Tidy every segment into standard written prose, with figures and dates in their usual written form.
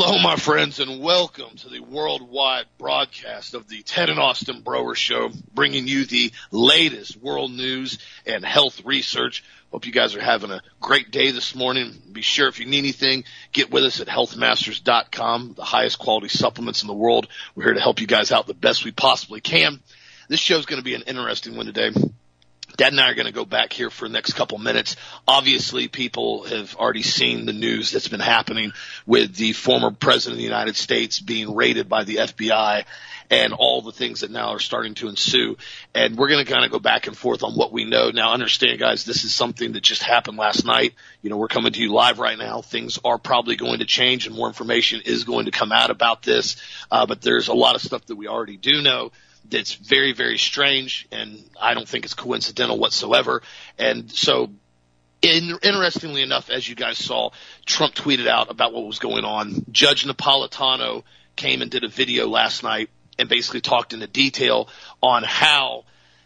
Hello, my friends, and welcome to the worldwide broadcast of the Ted and Austin Broer Show, bringing you the latest world news and health research. Hope you guys are having a great day this morning. Be sure if you need anything, get with us at healthmasters.com, the highest quality supplements in the world. We're here to help you guys out the best we possibly can. This show is going to be an interesting one today. Dad and I are going to go back here for the next couple minutes. Obviously, people have already seen the news that's been happening with the former president of the United States being raided by the FBI and all the things that now are starting to ensue. And we're going to kind of go back and forth on what we know. Now, understand, guys, this is something that just happened last night. You know, we're coming to you live right now. Things are probably going to change and more information is going to come out about this. But there's a lot of stuff that we already do know that's very, very strange, and I don't think it's coincidental whatsoever. And so, interestingly enough, as you guys saw, Trump tweeted out about what was going on. Judge Napolitano came and did a video last night and basically talked into detail on how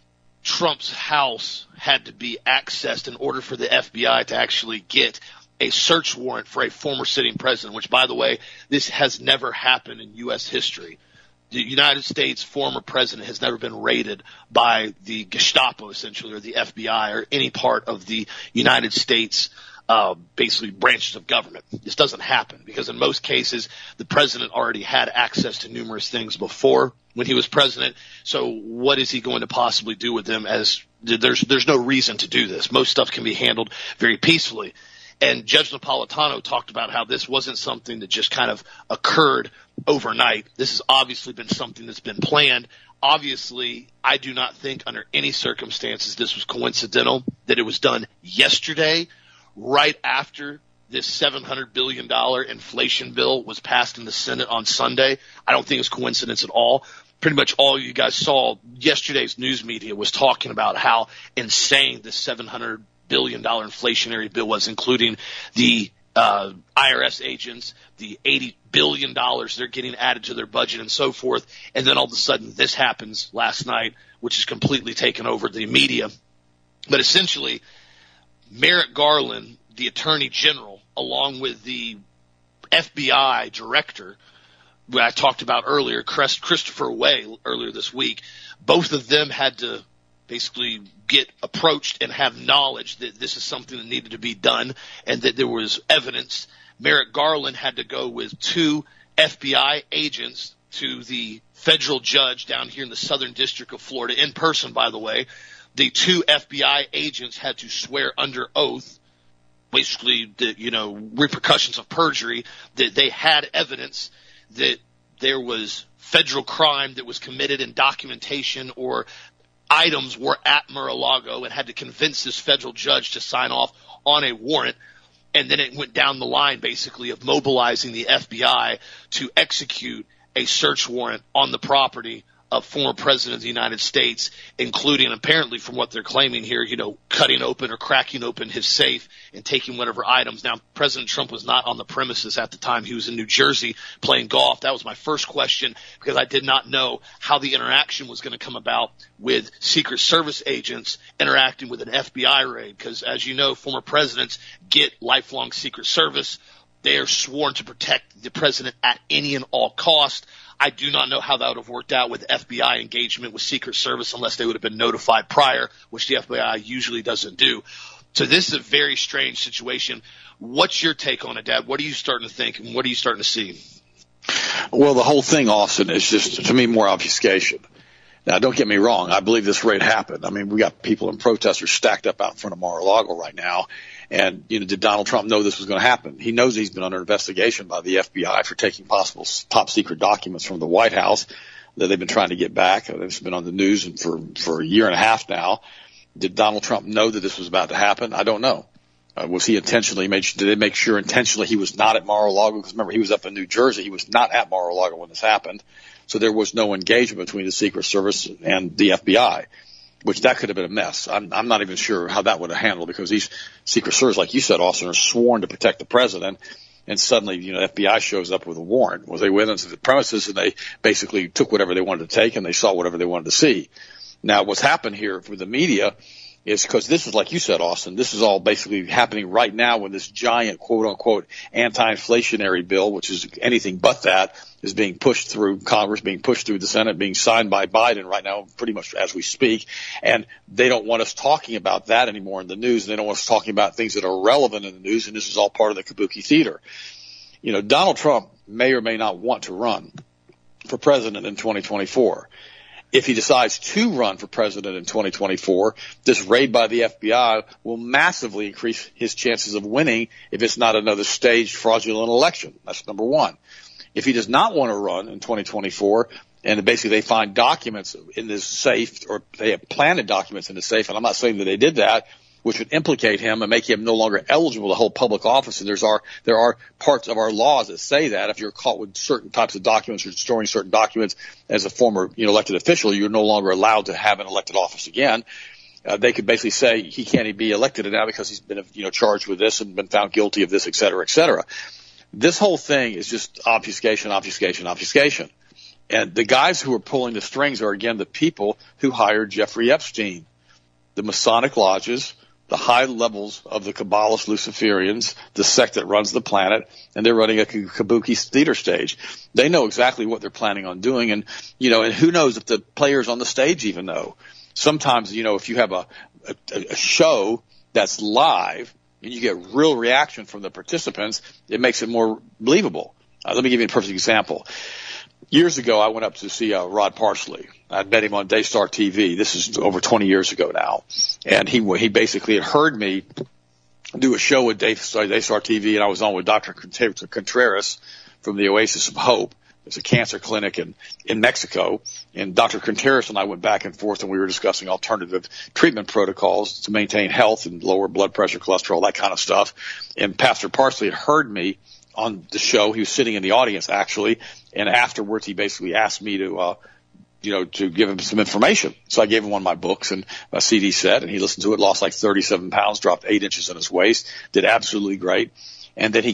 Trump's house had to be accessed in order for the FBI to actually get a search warrant for a former sitting president, which, by the way, this has never happened in U.S. history. The United States former president has never been raided by the Gestapo, essentially, or the FBI, or any part of the United States, basically branches of government. This doesn't happen because in most cases, the president already had access to numerous things before when he was president. So what is he going to possibly do with them? As there's no reason to do this. Most stuff can be handled very peacefully. And Judge Napolitano talked about how this wasn't something that just kind of occurred overnight. This has obviously been something that's been planned. Obviously, I do not think under any circumstances this was coincidental, that it was done yesterday, right after this $700 billion inflation bill was passed in the Senate on Sunday. I don't think it's coincidence at all. Pretty much all you guys saw, yesterday's news media was talking about how insane this $700 billion inflationary bill was, including the IRS agents, the $80 billion they're getting added to their budget and so forth. And then all of a sudden this happens last night, which has completely taken over the media. But essentially, Merrick Garland, the attorney general, along with the FBI director, who I talked about earlier, Christopher Wray, earlier this week, both of them had to basically get approached and have knowledge that this is something that needed to be done and that there was evidence. Merrick Garland had to go with two FBI agents to the federal judge down here in the Southern District of Florida, in person, by the way. The two FBI agents had to swear under oath, basically the, repercussions of perjury, that they had evidence that there was federal crime that was committed in documentation or items were at Mar-a-Lago, and had to convince this federal judge to sign off on a warrant. And then it went down the line, basically, of mobilizing the FBI to execute a search warrant on the property of former president of the United States, including, apparently, from what they're claiming here, cutting open or cracking open his safe and taking whatever items. Now, President Trump was not on the premises at the time. He was in New Jersey playing golf. That was my first question, because I did not know how the interaction was going to come about with Secret Service agents interacting with an FBI raid, because, as you know, former presidents get lifelong Secret Service. They are sworn to protect the president at any and all cost. I do not know how that would have worked out with FBI engagement with Secret Service unless they would have been notified prior, which the FBI usually doesn't do. So this is a very strange situation. What's your take on it, Dad? What are you starting to think, and what are you starting to see? Well, the whole thing, Austin, is just, to me, more obfuscation. Now, don't get me wrong. I believe this raid happened. I mean, we got people and protesters stacked up out in front of Mar-a-Lago right now. And, did Donald Trump know this was going to happen? He knows he's been under investigation by the FBI for taking possible top secret documents from the White House that they've been trying to get back. It's been on the news for a year and a half now. Did Donald Trump know that this was about to happen? I don't know. Was he intentionally did they make sure intentionally he was not at Mar-a-Lago? Because remember, he was up in New Jersey. He was not at Mar-a-Lago when this happened. So there was no engagement between the Secret Service and the FBI, which that could have been a mess. I'm not even sure how that would have handled, because these Secret Service, like you said, Austin, are sworn to protect the president. And suddenly, FBI shows up with a warrant. Well, they went into the premises and they basically took whatever they wanted to take, and they saw whatever they wanted to see. Now, what's happened here with the media is because this is, like you said, Austin, this is all basically happening right now when this giant, quote-unquote, anti-inflationary bill, which is anything but that, is being pushed through Congress, being pushed through the Senate, being signed by Biden right now, pretty much as we speak. And they don't want us talking about that anymore in the news. They don't want us talking about things that are relevant in the news, and this is all part of the kabuki theater. You know, Donald Trump may or may not want to run for president in 2024. If he decides to run for president in 2024, this raid by the FBI will massively increase his chances of winning if it's not another staged fraudulent election. That's number one. If he does not want to run in 2024, and basically they find documents in this safe, or they have planted documents in the safe, and I'm not saying that they did that, which would implicate him and make him no longer eligible to hold public office. And there are parts of our laws that say that if you're caught with certain types of documents or storing certain documents as a former, elected official, you're no longer allowed to have an elected office again. They could basically say he can't be elected now because he's been, charged with this and been found guilty of this, et cetera, et cetera. This whole thing is just obfuscation. And the guys who are pulling the strings are, again, the people who hired Jeffrey Epstein, the Masonic lodges, the high levels of the Kabbalist Luciferians, the sect that runs the planet, and they're running a kabuki theater stage. They know exactly what they're planning on doing, and who knows if the players on the stage even know. Sometimes, if you have a show that's live and you get real reaction from the participants, it makes it more believable. Let me give you a perfect example. Years ago, I went up to see Rod Parsley. I'd met him on Daystar TV. This is over 20 years ago now. And he basically had heard me do a show with Daystar TV, and I was on with Dr. Contreras from the Oasis of Hope. It's a cancer clinic in Mexico. And Dr. Contreras and I went back and forth, and we were discussing alternative treatment protocols to maintain health and lower blood pressure, cholesterol, that kind of stuff. And Pastor Parsley had heard me on the show. He was sitting in the audience, actually, and afterwards he basically asked me to give him some information. So I gave him one of my books and a CD set, and he listened to it, lost like 37 pounds, dropped 8 inches in his waist, did absolutely great. And then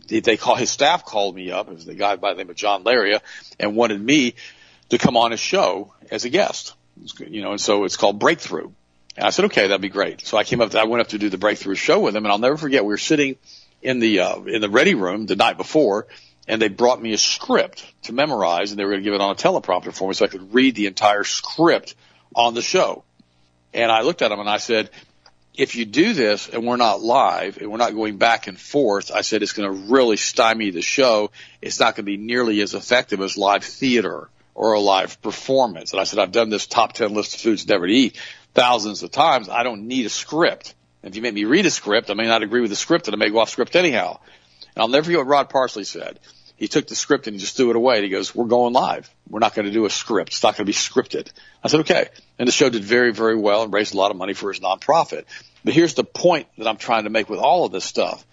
his staff called me up. It was the guy by the name of John Laria, and wanted me to come on his show as a guest. And so it's called Breakthrough. And I said, okay, that'd be great. So I went up to do the Breakthrough show with him, and I'll never forget, we were sitting in the ready room the night before, and they brought me a script to memorize, and they were going to give it on a teleprompter for me so I could read the entire script on the show. And I looked at them and I said, if you do this and we're not live and we're not going back and forth, I said, it's going to really stymie the show. It's not going to be nearly as effective as live theater or a live performance. And I said, I've done this top 10 list of foods never to eat thousands of times. I don't need a script. If you make me read a script, I may not agree with the script, and I may go off script anyhow. And I'll never forget what Rod Parsley said. He took the script and he just threw it away. And he goes, we're going live. We're not going to do a script. It's not going to be scripted. I said, okay. And the show did very, very well and raised a lot of money for his nonprofit. But here's the point that I'm trying to make with all of this stuff.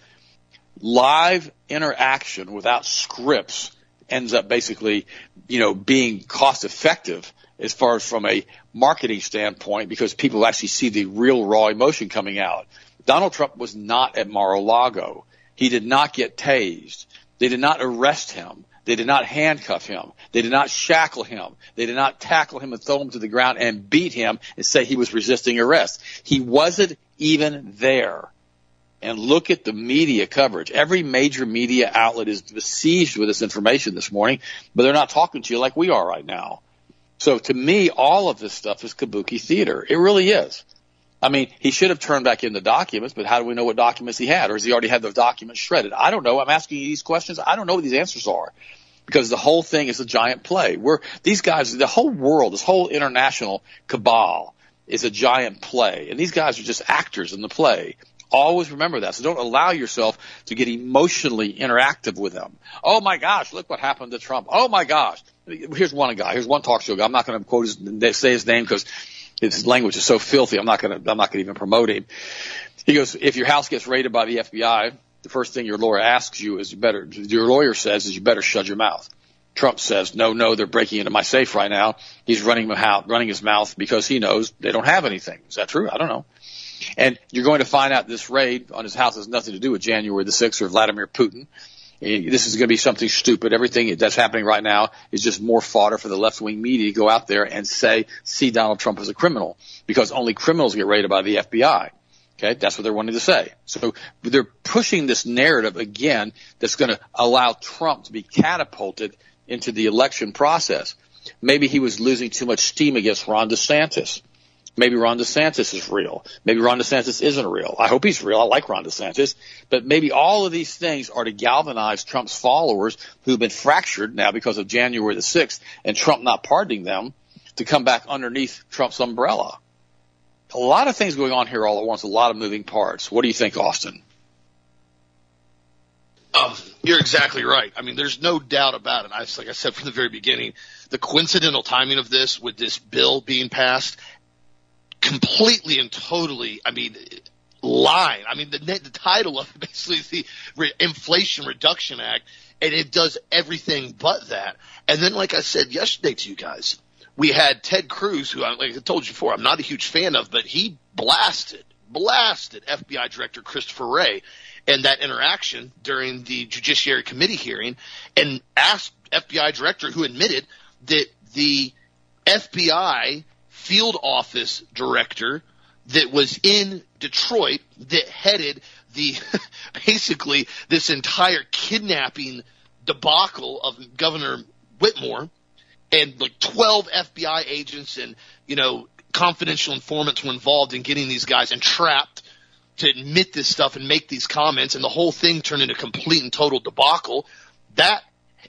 Live interaction without scripts ends up basically, being cost effective as far as from a marketing standpoint, because people actually see the real raw emotion coming out. Donald Trump was not at Mar-a-Lago. He did not get tased. They did not arrest him. They did not handcuff him. They did not shackle him. They did not tackle him and throw him to the ground and beat him and say he was resisting arrest. He wasn't even there. And look at the media coverage. Every major media outlet is besieged with this information this morning, but they're not talking to you like we are right now. So to me, all of this stuff is kabuki theater. It really is. I mean, he should have turned back in the documents, but how do we know what documents he had? Or has he already had those documents shredded? I don't know. I'm asking you these questions. I don't know what these answers are, because the whole thing is a giant play. These guys, the whole world, this whole international cabal is a giant play. And these guys are just actors in the play. Always remember that. So don't allow yourself to get emotionally interactive with them. Oh my gosh, look what happened to Trump. Oh my gosh. Here's one talk show guy. I'm not going to say his name because his language is so filthy. I'm not going to even promote him. He goes, if your house gets raided by the FBI, the first thing your lawyer asks you is you better shut your mouth. Trump says, no, they're breaking into my safe right now. He's running his mouth because he knows they don't have anything. Is that true? I don't know. And you're going to find out this raid on his house has nothing to do with January the 6th or Vladimir Putin. This is going to be something stupid. Everything that's happening right now is just more fodder for the left-wing media to go out there and see Donald Trump as a criminal, because only criminals get raided by the FBI. Okay, that's what they're wanting to say. So they're pushing this narrative again that's going to allow Trump to be catapulted into the election process. Maybe he was losing too much steam against Ron DeSantis. Maybe Ron DeSantis is real. Maybe Ron DeSantis isn't real. I hope he's real. I like Ron DeSantis. But maybe all of these things are to galvanize Trump's followers who've been fractured now because of January the 6th and Trump not pardoning them to come back underneath Trump's umbrella. A lot of things going on here all at once, a lot of moving parts. What do you think, Austin? You're exactly right. I mean, there's no doubt about it. Like I said from the very beginning, the coincidental timing of this with this bill being passed completely and totally, lying. The title of it basically is the Inflation Reduction Act, and it does everything but that. And then, like I said yesterday to you guys, we had Ted Cruz, who, like I told you before, I'm not a huge fan of, but he blasted FBI Director Christopher Wray and that interaction during the Judiciary Committee hearing, and asked FBI Director, who admitted that the FBI field office director that was in Detroit that headed the basically this entire kidnapping debacle of Governor Whitmore, and like 12 FBI agents and, confidential informants were involved in getting these guys entrapped to admit this stuff and make these comments, and the whole thing turned into a complete and total debacle. That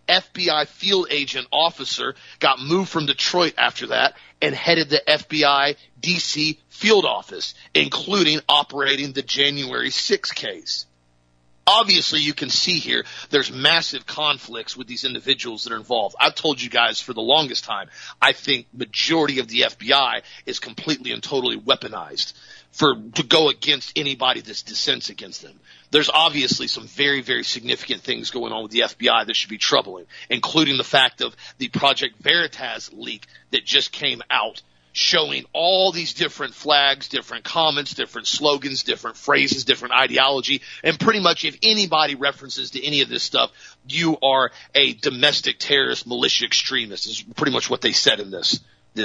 FBI field agent officer got moved from Detroit after that and headed the FBI D.C. field office, including operating the January 6th case. Obviously, you can see here there's massive conflicts with these individuals that are involved. I've told you guys for the longest time, I think majority of the FBI is completely and totally weaponized to go against anybody that dissents against them. There's obviously some very, very significant things going on with the FBI that should be troubling, including the fact of the Project Veritas leak that just came out, showing all these different flags, different comments, different slogans, different phrases, different ideology. And pretty much if anybody references to any of this stuff, you are a domestic terrorist militia extremist, is pretty much what they said in this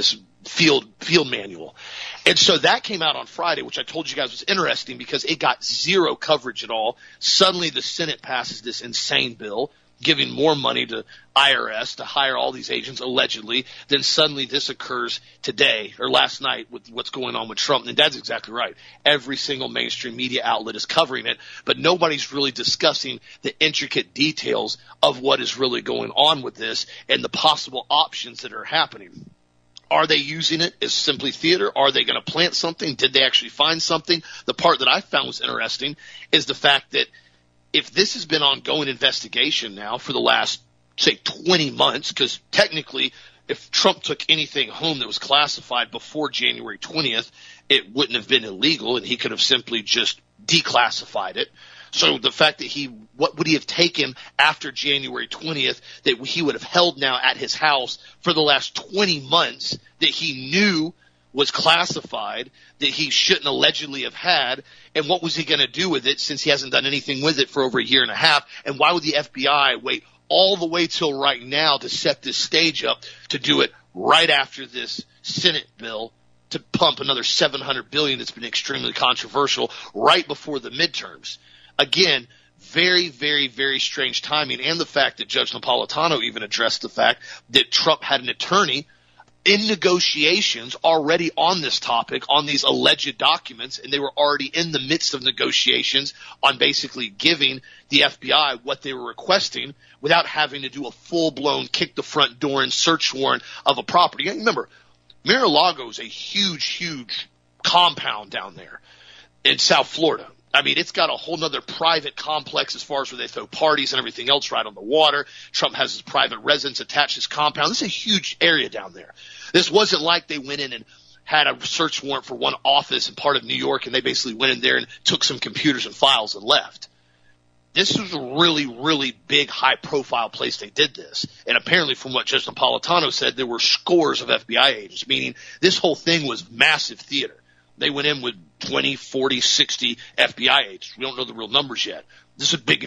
field manual. And so that came out on Friday, which I told you guys was interesting because it got zero coverage at all. Suddenly the Senate passes this insane bill giving more money to IRS to hire all these agents, allegedly. Then suddenly this occurs today or last night with what's going on with Trump. And Dad's exactly right. Every single mainstream media outlet is covering it, but nobody's really discussing the intricate details of what is really going on with this and the possible options that are happening. Are they using it as simply theater? Are they going to plant something? Did they actually find something? The part that I found was interesting is the fact that if this has been ongoing investigation now for the last, say, 20 months, because technically if Trump took anything home that was classified before January 20th, it wouldn't have been illegal and he could have simply just declassified it. So the fact that what would he have taken after January 20th that he would have held now at his house for the last 20 months that he knew was classified, that he shouldn't allegedly have had, and what was he going to do with it since he hasn't done anything with it for over a year and a half? And why would the FBI wait all the way till right now to set this stage up to do it right after this Senate bill to pump another $700 billion that's been extremely controversial right before the midterms? Again, very, very, very strange timing, and the fact that Judge Napolitano even addressed the fact that Trump had an attorney in negotiations already on this topic, on these alleged documents, and they were already in the midst of negotiations on basically giving the FBI what they were requesting without having to do a full-blown kick the front door and search warrant of a property. Remember, Mar-a-Lago is a huge, huge compound down there in South Florida. I mean, it's got a whole nother private complex as far as where they throw parties and everything else right on the water. Trump has his private residence attached to his compound. This is a huge area down there. This wasn't like they went in and had a search warrant for one office in part of New York and they basically went in there and took some computers and files and left. This was a really, really big, high-profile place they did this. And apparently, from what Judge Napolitano said, there were scores of FBI agents, meaning this whole thing was massive theater. They went in with 20, 40, 60 FBI agents. We don't know the real numbers yet. This is a big event.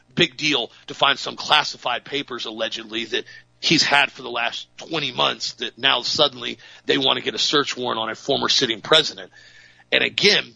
big deal to find some classified papers allegedly that he's had for the last 20 months that now suddenly they want to get a search warrant on a former sitting president. And again,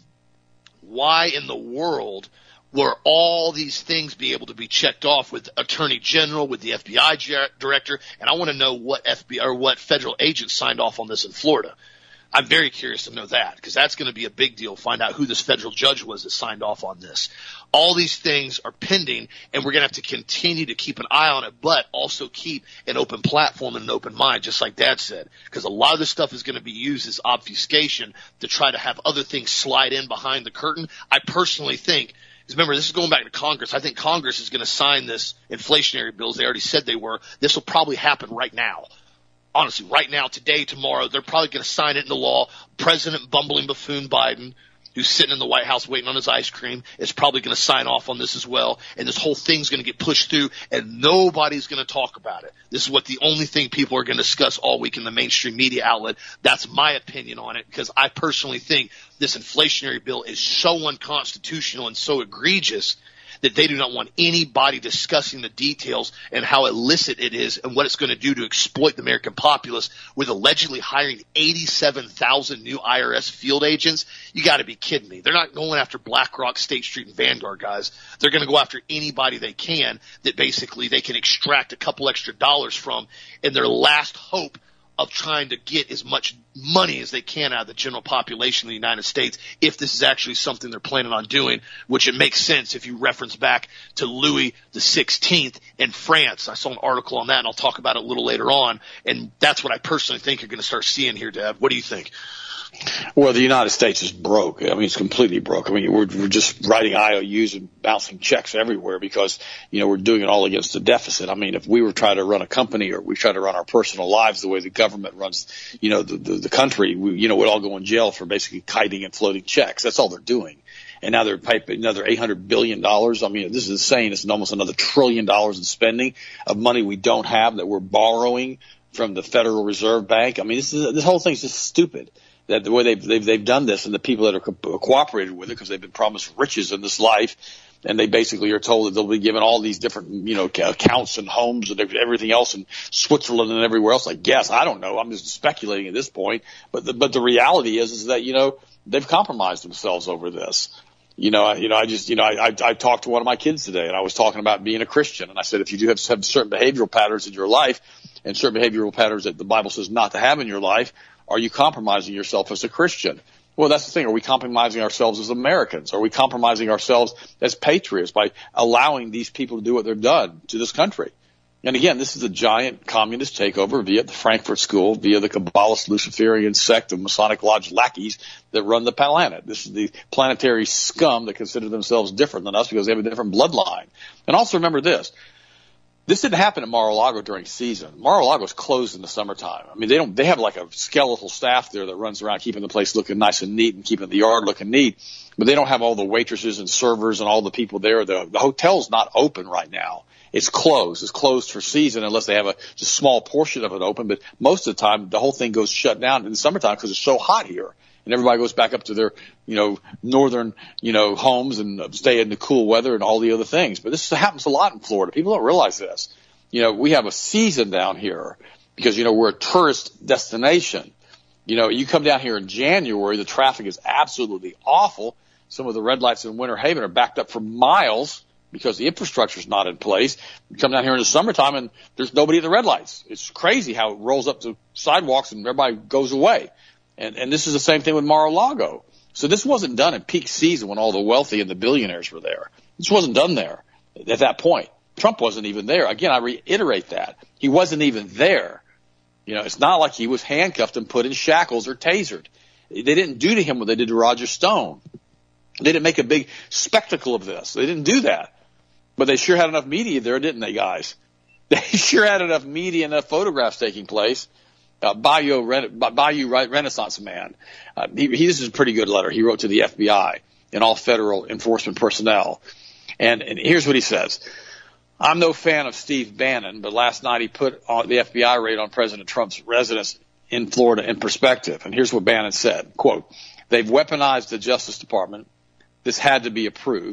why in the world were all these things be able to be checked off with the Attorney General, with the FBI director? And I want to know what FBI or what federal agents signed off on this in Florida. I'm very curious to know that, because that's going to be a big deal. Find out who this federal judge was that signed off on this. All these things are pending, and we're going to have to continue to keep an eye on it, but also keep an open platform and an open mind, just like Dad said, because a lot of this stuff is going to be used as obfuscation to try to have other things slide in behind the curtain. I personally think, because remember, this is going back to Congress. I think Congress is going to sign this inflationary bills. They already said they were. This will probably happen right now. Honestly, right now, today, tomorrow, they're probably going to sign it into law. President bumbling buffoon Biden, who's sitting in the White House waiting on his ice cream, is probably going to sign off on this as well. And this whole thing's going to get pushed through, and nobody's going to talk about it. This is what the only thing people are going to discuss all week in the mainstream media outlet. That's my opinion on it, because I personally think this inflationary bill is so unconstitutional and so egregious that they do not want anybody discussing the details and how illicit it is and what it's going to do to exploit the American populace with allegedly hiring 87,000 new IRS field agents. You got to be kidding me. They're not going after BlackRock, State Street, and Vanguard guys. They're going to go after anybody they can that basically they can extract a couple extra dollars from in their last hope of trying to get as much money as they can out of the general population of the United States, if this is actually something they're planning on doing, which it makes sense if you reference back to Louis the 16th in France. I saw an article on that, and I'll talk about it a little later on, and that's what I personally think you're going to start seeing here, Dad. What do you think? Well, the United States is broke. I mean, it's completely broke. I mean, we're just writing IOUs and bouncing checks everywhere because, we're doing it all against the deficit. I mean, if we were trying to run a company or we try to run our personal lives the way the government runs, the country, we'd all go in jail for basically kiting and floating checks. That's all they're doing. And now they're piping another $800 billion. I mean, this is insane. It's almost another $1 trillion in spending of money we don't have that we're borrowing from the Federal Reserve Bank. I mean, this whole thing's just stupid. That the way they've done this, and the people that are cooperated with it, because they've been promised riches in this life, and they basically are told that they'll be given all these different accounts and homes and everything else in Switzerland and everywhere else. I guess, I don't know. I'm just speculating at this point. But the reality is that they've compromised themselves over this. I talked to one of my kids today, and I was talking about being a Christian, and I said, if you do have certain behavioral patterns in your life, and certain behavioral patterns that the Bible says not to have in your life, are you compromising yourself as a Christian? Well, that's the thing. Are we compromising ourselves as Americans? Are we compromising ourselves as patriots by allowing these people to do what they've done to this country? And again, this is a giant communist takeover via the Frankfurt School, via the Kabbalist Luciferian sect of Masonic Lodge lackeys that run the planet. This is the planetary scum that consider themselves different than us because they have a different bloodline. And also remember this. This didn't happen at Mar-a-Lago during season. Mar-a-Lago is closed in the summertime. I mean, they have like a skeletal staff there that runs around keeping the place looking nice and neat and keeping the yard looking neat. But they don't have all the waitresses and servers and all the people there. The hotel's not open right now. It's closed. It's closed for season unless they have a just small portion of it open. But most of the time, the whole thing goes shut down in the summertime because it's so hot here. And everybody goes back up to their, northern, homes and stay in the cool weather and all the other things. But this happens a lot in Florida. People don't realize this. We have a season down here because, we're a tourist destination. You come down here in January, the traffic is absolutely awful. Some of the red lights in Winter Haven are backed up for miles because the infrastructure is not in place. You come down here in the summertime and there's nobody at the red lights. It's crazy how it rolls up to sidewalks and everybody goes away. And this is the same thing with Mar-a-Lago. So this wasn't done in peak season when all the wealthy and the billionaires were there. This wasn't done there at that point. Trump wasn't even there. Again, I reiterate that. He wasn't even there. It's not like he was handcuffed and put in shackles or tasered. They didn't do to him what they did to Roger Stone. They didn't make a big spectacle of this. They didn't do that. But they sure had enough media there, didn't they, guys? They sure had enough media, enough photographs taking place. Bayou Renaissance Man. This is a pretty good letter he wrote to the FBI and all federal enforcement personnel. And here's what he says. I'm no fan of Steve Bannon, but last night he put the FBI raid on President Trump's residence in Florida in perspective. And here's what Bannon said, quote, they've weaponized the Justice Department. This had to be approved.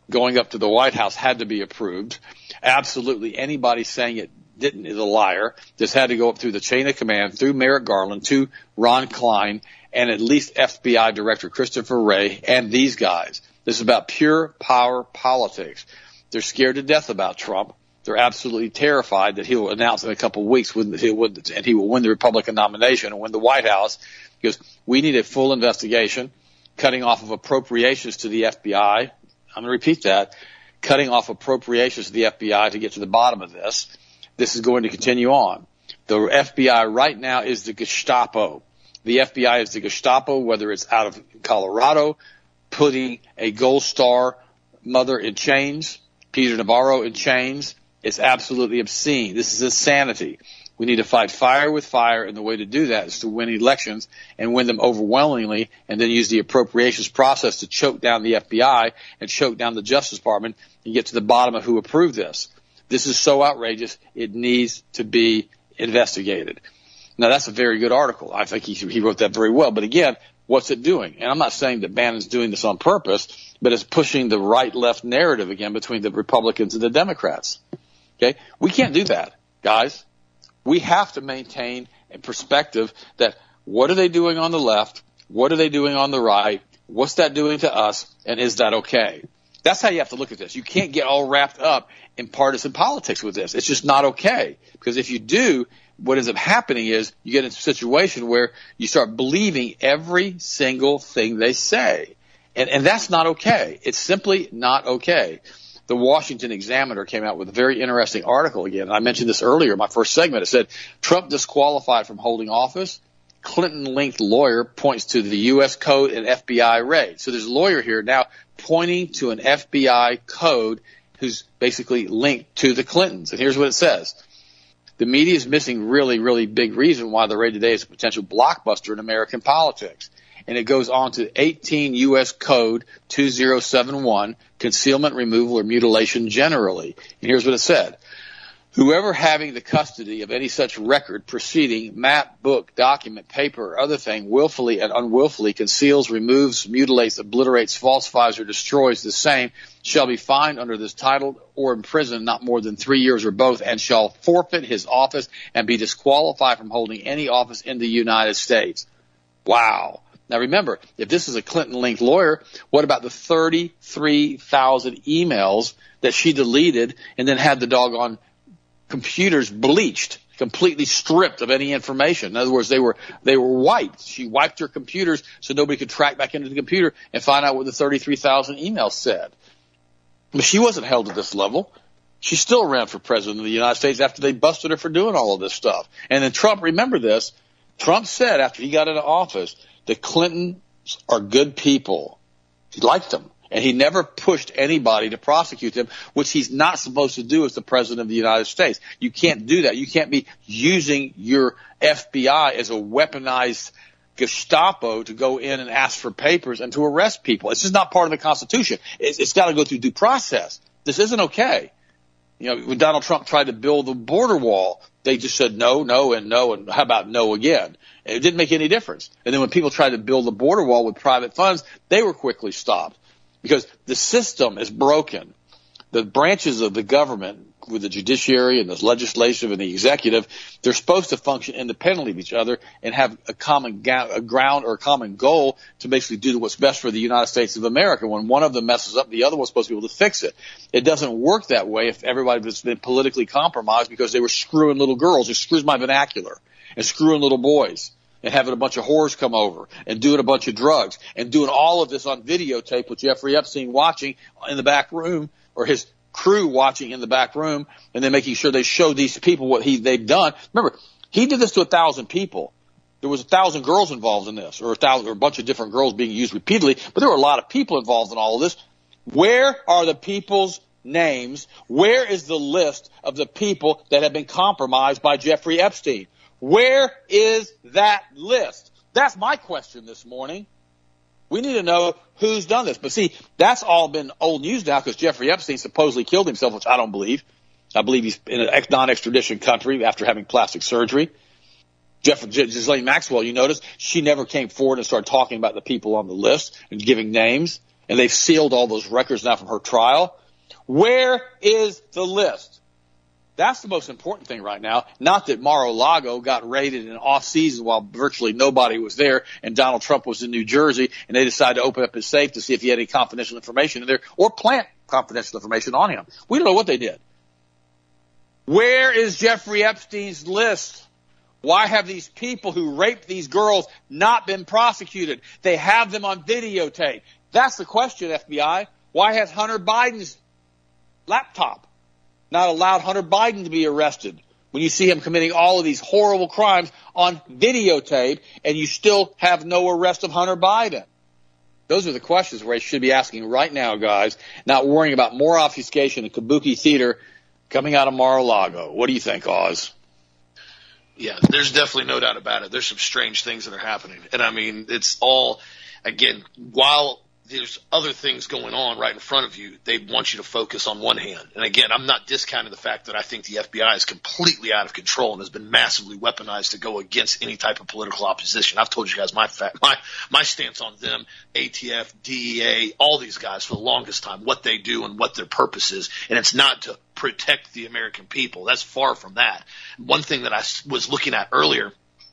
going up to the White House had to be approved. Absolutely anybody saying it didn't is a liar. This had to go up through the chain of command, through Merrick Garland, to Ron Klein, and at least FBI Director Christopher Wray and these guys. This is about pure power politics. They're scared to death about Trump. They're absolutely terrified that he will announce in a couple of weeks and he will win the Republican nomination and win the White House, because we need a full investigation, cutting off of appropriations to the FBI. I'm going to repeat that. Cutting off appropriations to the FBI to get to the bottom of this. This is going to continue on. The FBI right now is the Gestapo. The FBI is the Gestapo, whether it's out of Colorado, putting a Gold Star mother in chains, Peter Navarro in chains. It's absolutely obscene. This is insanity. We need to fight fire with fire, and the way to do that is to win elections and win them overwhelmingly, and then use the appropriations process to choke down the FBI and choke down the Justice Department and get to the bottom of who approved this. This is so outrageous, it needs to be investigated. Now, that's a very good article. I think he wrote that very well. But again, what's it doing? And I'm not saying that Bannon's doing this on purpose, but it's pushing the right-left narrative again between the Republicans and the Democrats. Okay? We can't do that, guys. We have to maintain a perspective that what are they doing on the left? What are they doing on the right? What's that doing to us? And is that okay? That's how you have to look at this. You can't get all wrapped up in partisan politics with this. It's just not okay. Because if you do, what ends up happening is you get into a situation where you start believing every single thing they say. And that's not okay. It's simply not okay. The Washington Examiner came out with a very interesting article again. I mentioned this earlier in my first segment. It said, Trump disqualified from holding office. Clinton-linked lawyer points to the U.S. code and FBI raid. So there's a lawyer here now pointing to an FBI code who's basically linked to the Clintons. And here's what it says. The media is missing really, really big reason why the raid today is a potential blockbuster in American politics. And it goes on to 18 U.S. Code 2071, concealment, removal, or mutilation generally. And here's what it said. Whoever having the custody of any such record, proceeding, map, book, document, paper, or other thing, willfully and unwillfully conceals, removes, mutilates, obliterates, falsifies, or destroys the same, shall be fined under this title or imprisoned not more than 3 years or both, and shall forfeit his office and be disqualified from holding any office in the United States. Wow. Now remember, if this is a Clinton-linked lawyer, what about the 33,000 emails that she deleted and then had the doggone computers bleached, completely stripped of any information? In other words, they were wiped. She wiped her computers so nobody could track back into the computer and find out what the 33,000 emails said. But she wasn't held to this level. She still ran for president of the United States after they busted her for doing all of this stuff. And then Trump, remember this, Trump said after he got into office, the Clintons are good people. He liked them. And he never pushed anybody to prosecute them, which he's not supposed to do as the president of the United States. You can't do that. You can't be using your FBI as a weaponized Gestapo to go in and ask for papers and to arrest people. It's just not part of the Constitution. It's got to go through due process. This isn't okay. You know, when Donald Trump tried to build the border wall, they just said no, no, and no, and how about no again? And it didn't make any difference. And then when people tried to build the border wall with private funds, they were quickly stopped because the system is broken. The branches of the government, with the judiciary and the legislative and the executive, they're supposed to function independently of each other and have a common ground or a common goal to basically do what's best for the United States of America. When one of them messes up, the other one's supposed to be able to fix it. It doesn't work that way if everybody has been politically compromised because they were screwing little girls. Excuse my vernacular. And screwing little boys. And having a bunch of whores come over and doing a bunch of drugs and doing all of this on videotape with Jeffrey Epstein watching in the back room, or his crew watching in the back room, and then making sure they show these people what they've done. Remember, he did this to 1,000 people. There was 1,000 girls involved in this, or a bunch of different girls being used repeatedly, but there were a lot of people involved in all of this. Where are the people's names? Where is the list of the people that have been compromised by Jeffrey Epstein? Where is that list? That's my question this morning. We need to know who's done this. But see, that's all been old news now because Jeffrey Epstein supposedly killed himself, which I don't believe. I believe he's in a non-extradition country after having plastic surgery. Ghislaine Maxwell, you notice, she never came forward and started talking about the people on the list and giving names. and they've sealed all those records now from her trial. Where is the list? That's the most important thing right now. Not that Mar-a-Lago got raided in off-season while virtually nobody was there and Donald Trump was in New Jersey and they decided to open up his safe to see if he had any confidential information in there or plant confidential information on him. We don't know what they did. Where is Jeffrey Epstein's list? Why have these people who raped these girls not been prosecuted? They have them on videotape. That's the question, FBI. Why has Hunter Biden's laptop not allowed Hunter Biden to be arrested when you see him committing all of these horrible crimes on videotape and you still have no arrest of Hunter Biden? Those are the questions we should be asking right now, guys, not worrying about more obfuscation in Kabuki Theater coming out of Mar-a-Lago. What do you think, Oz? Yeah, there's definitely no doubt about it. There's some strange things that are happening. And, I mean, it's all, again, while there's other things going on right in front of you, they want you to focus on one hand. And again, I'm not discounting the fact that I think the FBI is completely out of control and has been massively weaponized to go against any type of political opposition. I've told you guys my stance on them, ATF, DEA, all these guys for the longest time, what they do and what their purpose is. And it's not to protect the American people. That's far from that. One thing that I was looking at earlier,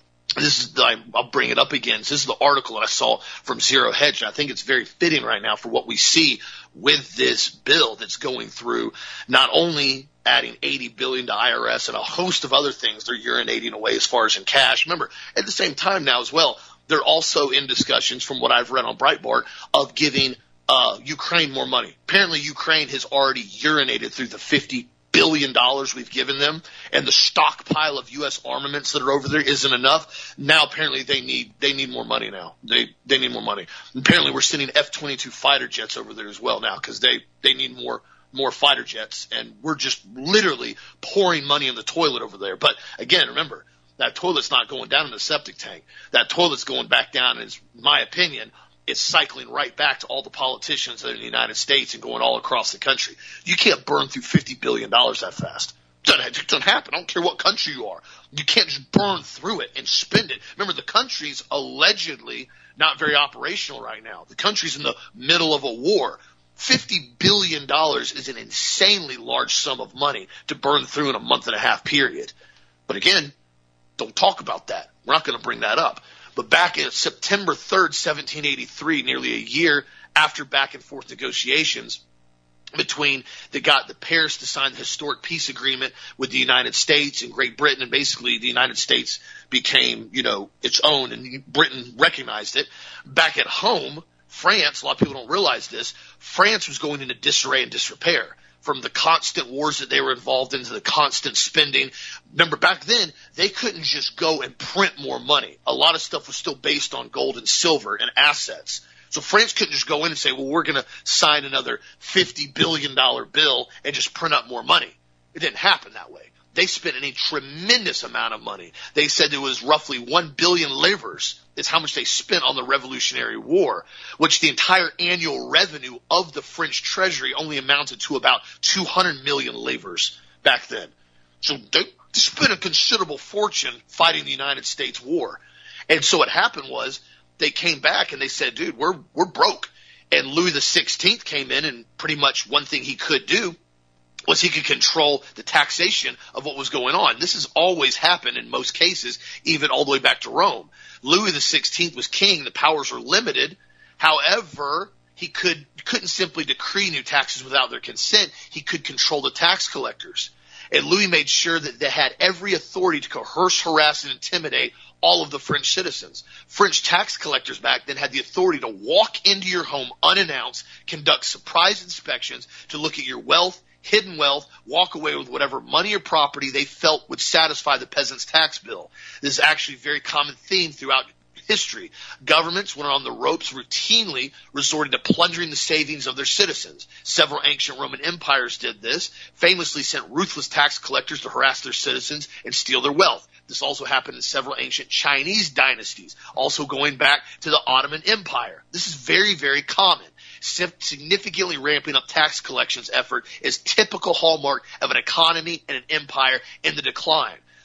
I'll bring it up again. This is the article that I saw from Zero Hedge. And I think it's very fitting right now for what we see with this bill that's going through, not only adding $80 billion to IRS and a host of other things they're urinating away as far as in cash. Remember, at the same time now as well, they're also in discussions, from what I've read on Breitbart, of giving Ukraine more money. Apparently Ukraine has already urinated through the $50 billion we've given them, and the stockpile of U.S. armaments that are over there isn't enough. Now apparently they need more money now. They need more money. Apparently we're sending F-22 fighter jets over there as well now because they need more fighter jets, and we're just literally pouring money in the toilet over there. But again, remember, that toilet's not going down in the septic tank. That toilet's going back down, and in my opinion, it's cycling right back to all the politicians that are in the United States and going all across the country. You can't burn through $50 billion that fast. It doesn't happen. I don't care what country you are. You can't just burn through it and spend it. Remember, the country's allegedly not very operational right now. The country's in the middle of a war. $50 billion is an insanely large sum of money to burn through in a month-and-a-half period. But again, don't talk about that. We're not going to bring that up. But back in September 3rd, 1783, nearly a year after back-and-forth negotiations between the Paris to sign the historic peace agreement with the United States and Great Britain, and basically the United States became, its own, and Britain recognized it. Back at home, France, a lot of people don't realize this, France was going into disarray and disrepair. From the constant wars that they were involved in to the constant spending. Remember, back then, they couldn't just go and print more money. A lot of stuff was still based on gold and silver and assets. So France couldn't just go in and say, well, we're going to sign another $50 billion bill and just print up more money. It didn't happen that way. They spent a tremendous amount of money. They said it was roughly 1 billion livres is how much they spent on the Revolutionary War, which the entire annual revenue of the French treasury only amounted to about 200 million livres back then. So they spent a considerable fortune fighting the United States war. And so what happened was they came back and they said, dude, we're broke. And Louis XVI came in, and pretty much one thing he could do was he could control the taxation of what was going on. This has always happened in most cases, even all the way back to Rome. Louis XVI was king. The powers were limited. However, he couldn't simply decree new taxes without their consent. He could control the tax collectors. And Louis made sure that they had every authority to coerce, harass, and intimidate all of the French citizens. French tax collectors back then had the authority to walk into your home unannounced, conduct surprise inspections to look at your wealth, hidden wealth, walk away with whatever money or property they felt would satisfy the peasant's tax bill. This is actually a very common theme throughout history. Governments, when on the ropes, routinely resorted to plundering the savings of their citizens. Several ancient Roman empires did this, famously sent ruthless tax collectors to harass their citizens and steal their wealth. This also happened in several ancient Chinese dynasties, also going back to the Ottoman Empire. This is very, very common. Significantly ramping up tax collections effort is typical hallmark of an economy and an empire in the decline.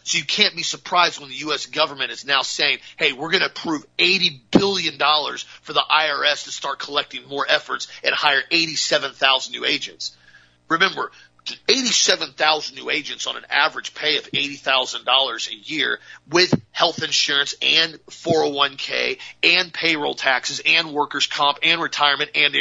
So you can't be surprised when the U.S. government is now saying, hey, we're going to approve $80 billion for the IRS to start collecting more efforts and hire 87,000 new agents. Remember, 87,000 new agents on an average pay of $80,000 a year with health insurance and 401k and payroll taxes and workers' comp and retirement and.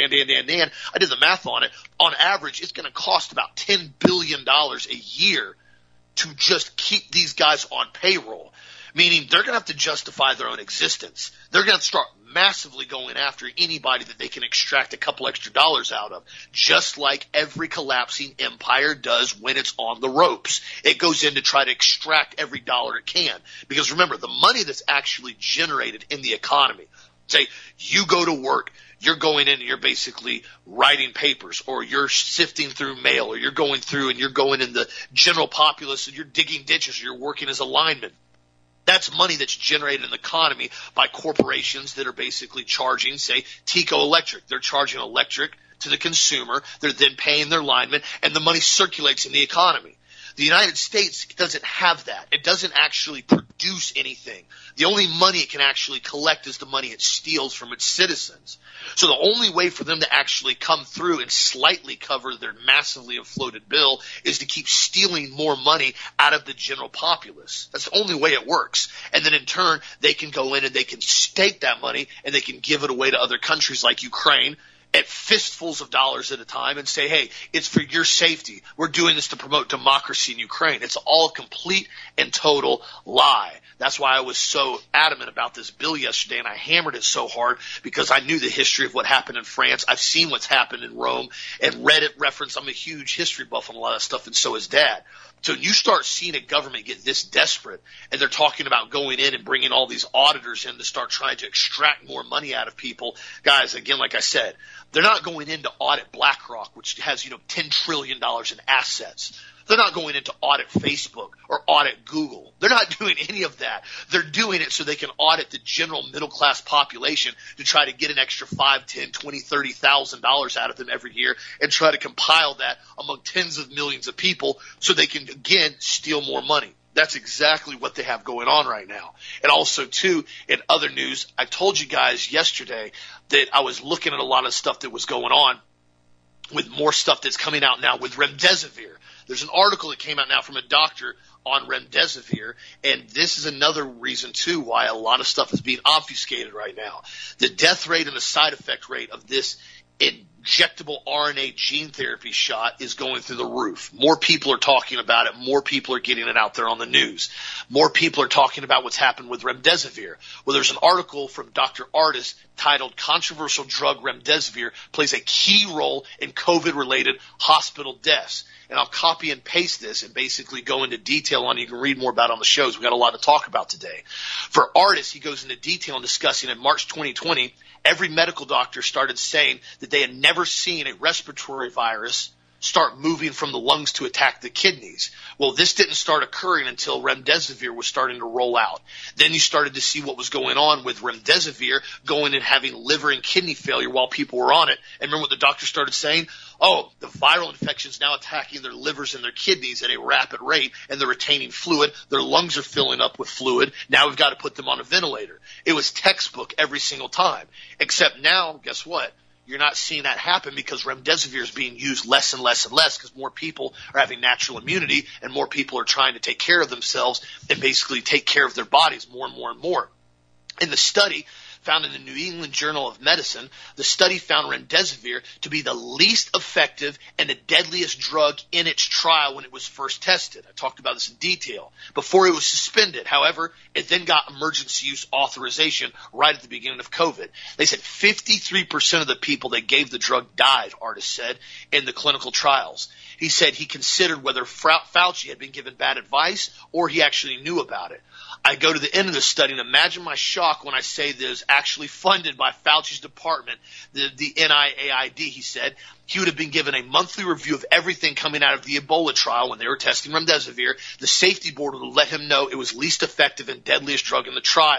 I did the math on it. On average, it's going to cost about $10 billion a year to just keep these guys on payroll, meaning they're going to have to justify their own existence. They're going to start massively going after anybody that they can extract a couple extra dollars out of, just like every collapsing empire does when it's on the ropes. It goes in to try to extract every dollar it can. Because remember, the money that's actually generated in the economy, say you go to work, you're going in and you're basically writing papers, or you're sifting through mail, or you're going through and you're going in the general populace and you're digging ditches, or you're working as a lineman. That's money that's generated in the economy by corporations that are basically charging, say, TECO Electric. They're charging electric to the consumer. They're then paying their linemen, and the money circulates in the economy. The United States doesn't have that. It doesn't actually produce anything. The only money it can actually collect is the money it steals from its citizens. So the only way for them to actually come through and slightly cover their massively inflated bill is to keep stealing more money out of the general populace. That's the only way it works. And then in turn, they can go in and they can stake that money and they can give it away to other countries like Ukraine at fistfuls of dollars at a time and say, hey, it's for your safety. We're doing this to promote democracy in Ukraine. It's all a complete and total lie. That's why I was so adamant about this bill yesterday, and I hammered it so hard because I knew the history of what happened in France. I've seen what's happened in Rome and read it referenced. I'm a huge history buff on a lot of stuff, and so is Dad. So when you start seeing a government get this desperate and they're talking about going in and bringing all these auditors in to start trying to extract more money out of people, guys, again, like I said, they're not going in to audit BlackRock, which has, $10 trillion in assets. They're not going in to audit Facebook or audit Google. They're not doing any of that. They're doing it so they can audit the general middle-class population to try to get an extra $5, $10, $20, $30,000 out of them every year and try to compile that among tens of millions of people so they can, again, steal more money. That's exactly what they have going on right now. And also, too, in other news, I told you guys yesterday that I was looking at a lot of stuff that was going on with more stuff that's coming out now with remdesivir. There's an article that came out now from a doctor on remdesivir, and this is another reason, too, why a lot of stuff is being obfuscated right now. The death rate and the side effect rate of this injectable RNA gene therapy shot is going through the roof. More people are talking about it. More people are getting it out there on the news. More people are talking about what's happened with remdesivir. Well, there's an article from Dr. Artis titled Controversial Drug Remdesivir Plays a Key Role in COVID-Related Hospital Deaths. And I'll copy and paste this and basically go into detail on it. You can read more about it on the shows. We've got a lot to talk about today. For Artis, he goes into detail in discussing in March 2020, every medical doctor started saying that they had never seen a respiratory virus start moving from the lungs to attack the kidneys. Well, this didn't start occurring until remdesivir was starting to roll out. Then you started to see what was going on with remdesivir going and having liver and kidney failure while people were on it. And remember what the doctor started saying? Oh, the viral infection is now attacking their livers and their kidneys at a rapid rate, and they're retaining fluid. Their lungs are filling up with fluid. Now we've got to put them on a ventilator. It was textbook every single time. Except now, guess what? You're not seeing that happen because remdesivir is being used less and less and less because more people are having natural immunity and more people are trying to take care of themselves and basically take care of their bodies more and more and more. In the study found in the New England Journal of Medicine, the study found remdesivir to be the least effective and the deadliest drug in its trial when it was first tested. I talked about this in detail before it was suspended. However, it then got emergency use authorization right at the beginning of COVID. They said 53% of the people that gave the drug died, Artis said, in the clinical trials. He said he considered whether Fauci had been given bad advice or he actually knew about it. I go to the end of the study and imagine my shock when I say this actually funded by Fauci's department, the NIAID, he said. He would have been given a monthly review of everything coming out of the Ebola trial when they were testing remdesivir. The safety board would let him know it was least effective and deadliest drug in the trial.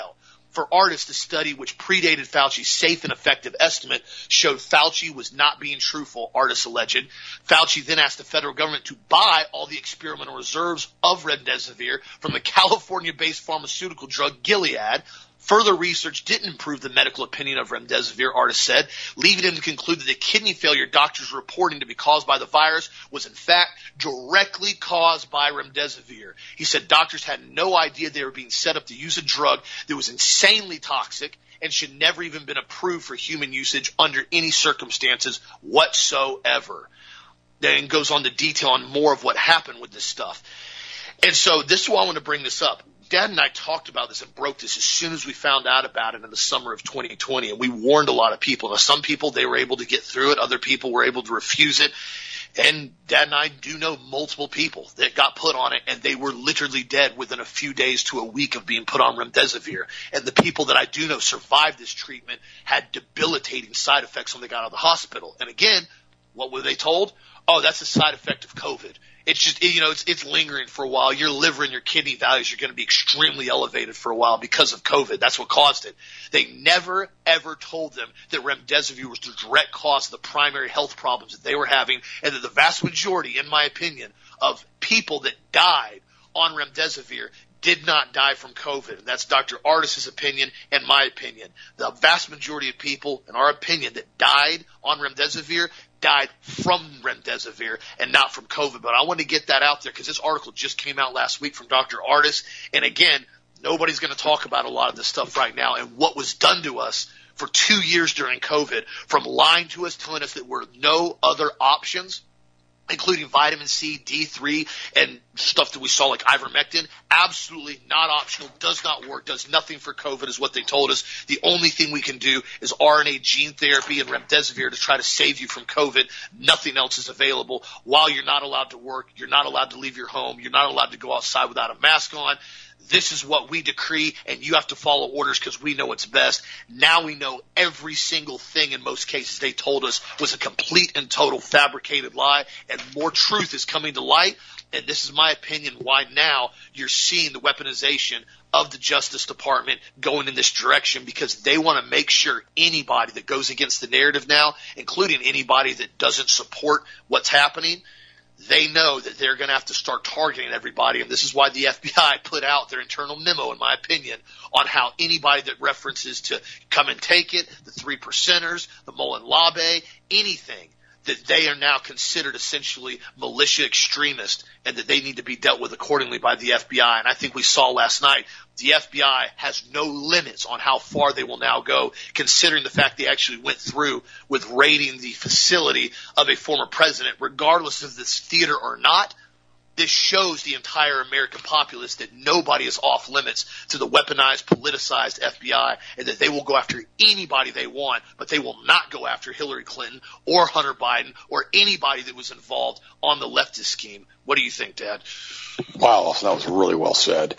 For Ardis, the study, which predated Fauci's safe and effective estimate, showed Fauci was not being truthful, Ardis alleged. Fauci then asked the federal government to buy all the experimental reserves of remdesivir from the California-based pharmaceutical drug Gilead. Further research didn't improve the medical opinion of remdesivir, Ardis said, leaving him to conclude that the kidney failure doctors were reporting to be caused by the virus was in fact directly caused by remdesivir. He said doctors had no idea they were being set up to use a drug that was insanely toxic and should never even been approved for human usage under any circumstances whatsoever. Then goes on to detail on more of what happened with this stuff. And so this is why I want to bring this up. Dad and I talked about this and broke this as soon as we found out about it in the summer of 2020, and we warned a lot of people. Now, some people, they were able to get through it. Other people were able to refuse it. And Dad and I do know multiple people that got put on it, and they were literally dead within a few days to a week of being put on remdesivir. And the people that I do know survived this treatment had debilitating side effects when they got out of the hospital. And again, what were they told? Oh, that's a side effect of COVID. It's just, it's lingering for a while. Your liver and your kidney values are going to be extremely elevated for a while because of COVID. That's what caused it. They never, ever told them that remdesivir was the direct cause of the primary health problems that they were having, and that the vast majority, in my opinion, of people that died on remdesivir did not die from COVID. And that's Dr. Ardis's opinion and my opinion. The vast majority of people, in our opinion, that died on remdesivir died from remdesivir and not from COVID. But I want to get that out there because this article just came out last week from Dr. Ardis. And again, nobody's going to talk about a lot of this stuff right now and what was done to us for 2 years during COVID, from lying to us, telling us that there were no other options, including vitamin C, D3, and stuff that we saw like ivermectin. Absolutely not optional, does not work, does nothing for COVID is what they told us. The only thing we can do is RNA gene therapy and remdesivir to try to save you from COVID. Nothing else is available. While you're not allowed to work, you're not allowed to leave your home, you're not allowed to go outside without a mask on. This is what we decree, and you have to follow orders because we know what's best. Now we know every single thing in most cases they told us was a complete and total fabricated lie, and more truth is coming to light. And this is my opinion why now you're seeing the weaponization of the Justice Department going in this direction, because they want to make sure anybody that goes against the narrative now, including anybody that doesn't support what's happening, they know that they're going to have to start targeting everybody. And this is why the FBI put out their internal memo, in my opinion, on how anybody that references to come and take it, the 3%ers, the Mullen Labe, anything, that they are now considered essentially militia extremists and that they need to be dealt with accordingly by the FBI. And I think we saw last night the FBI has no limits on how far they will now go, considering the fact they actually went through with raiding the facility of a former president, regardless of this theater or not. This shows the entire American populace that nobody is off limits to the weaponized, politicized FBI, and that they will go after anybody they want, but they will not go after Hillary Clinton or Hunter Biden or anybody that was involved on the leftist scheme. What do you think, Dad? Wow, that was really well said.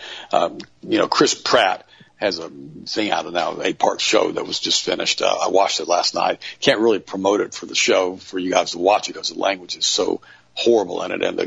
Chris Pratt has a thing out of now, an 8-part show that was just finished. I watched it last night. Can't really promote it for the show for you guys to watch it because the language is so horrible in it, and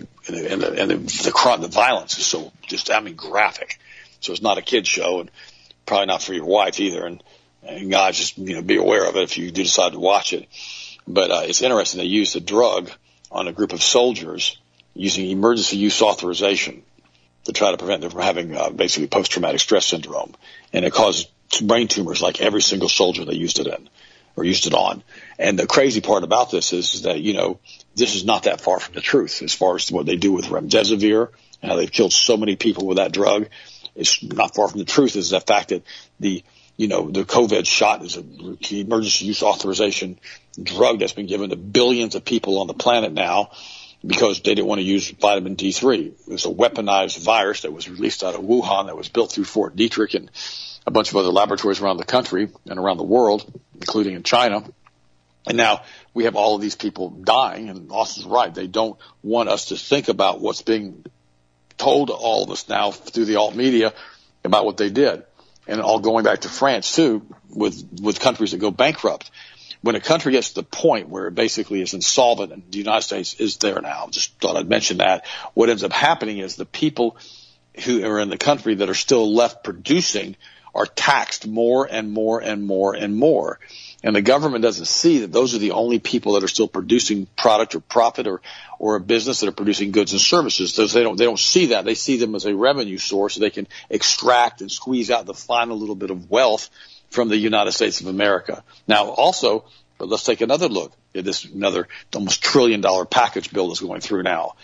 the violence is so graphic. So it's not a kid's show, and probably not for your wife either. And guys, just be aware of it if you do decide to watch it. But it's interesting. They used a drug on a group of soldiers using emergency use authorization to try to prevent them from having basically post-traumatic stress syndrome, and it caused brain tumors like every single soldier they used it in or used it on. And the crazy part about this is that, this is not that far from the truth as far as what they do with remdesivir and how they've killed so many people with that drug. It's not far from the truth is the fact that the COVID shot is an emergency use authorization drug that's been given to billions of people on the planet now because they didn't want to use vitamin D3. It was a weaponized virus that was released out of Wuhan that was built through Fort Detrick and a bunch of other laboratories around the country and around the world, including in China. And now we have all of these people dying, and Austin's right. They don't want us to think about what's being told to all of us now through the alt media about what they did. And all going back to France, too, with countries that go bankrupt. When a country gets to the point where it basically is insolvent, and the United States is there now, just thought I'd mention that, what ends up happening is the people who are in the country that are still left producing are taxed more and more and more and more. And the government doesn't see that those are the only people that are still producing product or profit or a business that are producing goods and services. So they don't see that. They see them as a revenue source so they can extract and squeeze out the final little bit of wealth from the United States of America. Now also, but let's take another look at this another almost $1 trillion package bill that's going through now.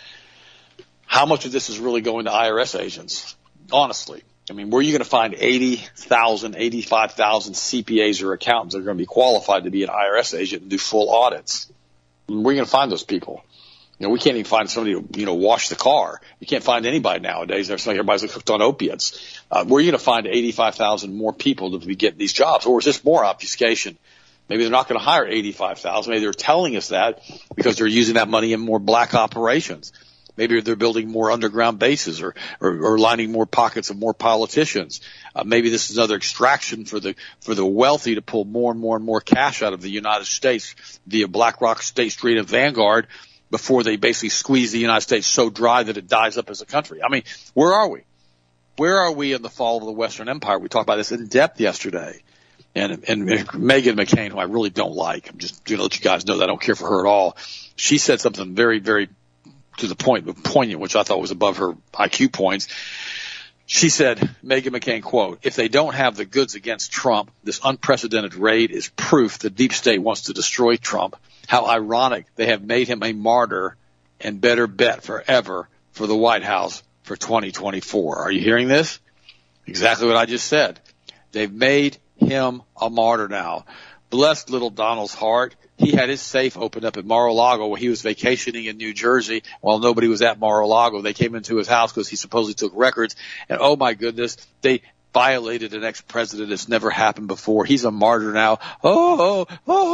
How much of this is really going to IRS agents? Honestly. I mean, where are you going to find 80,000, 85,000 CPAs or accountants that are going to be qualified to be an IRS agent and do full audits? I mean, where are you going to find those people? You know, we can't even find somebody to, wash the car. You can't find anybody nowadays. There's like everybody's hooked on opiates. Where are you going to find 85,000 more people to be getting these jobs? Or is this more obfuscation? Maybe they're not going to hire 85,000. Maybe they're telling us that because they're using that money in more black operations. Maybe they're building more underground bases or lining more pockets of more politicians. Maybe this is another extraction for the wealthy to pull more and more and more cash out of the United States via BlackRock, State Street, and Vanguard before they basically squeeze the United States so dry that it dies up as a country. I mean, where are we? Where are we in the fall of the Western Empire? We talked about this in depth yesterday. And Meghan McCain, who I really don't like, I'm just going to let you guys know that I don't care for her at all. She said something very, very to the point, but poignant, which I thought was above her IQ points. She said, Meghan McCain, quote, "If they don't have the goods against Trump, this unprecedented raid is proof the deep state wants to destroy Trump. How ironic they have made him a martyr and better bet forever for the White House for 2024. Are you hearing this? Exactly what I just said. They've made him a martyr now. Bless little Donald's heart. He had his safe opened up at Mar-a-Lago where he was vacationing in New Jersey while nobody was at Mar-a-Lago. They came into his house because he supposedly took records. And oh my goodness, they violated an ex-president. It's never happened before. He's a martyr now. Oh,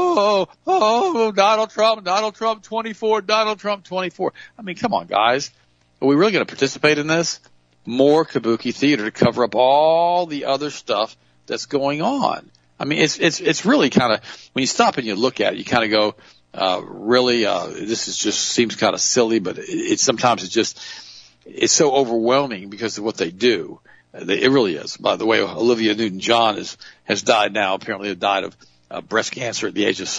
Donald Trump 24, Donald Trump 24. I mean, come on, guys. Are we really going to participate in this? More kabuki theater to cover up all the other stuff that's going on. I mean, it's really kind of, when you stop and you look at it, you kind of go, really, this is just seems kind of silly, but sometimes it's so overwhelming because of what they do. It really is. By the way, Olivia Newton-John has died now. Apparently died of breast cancer at the age of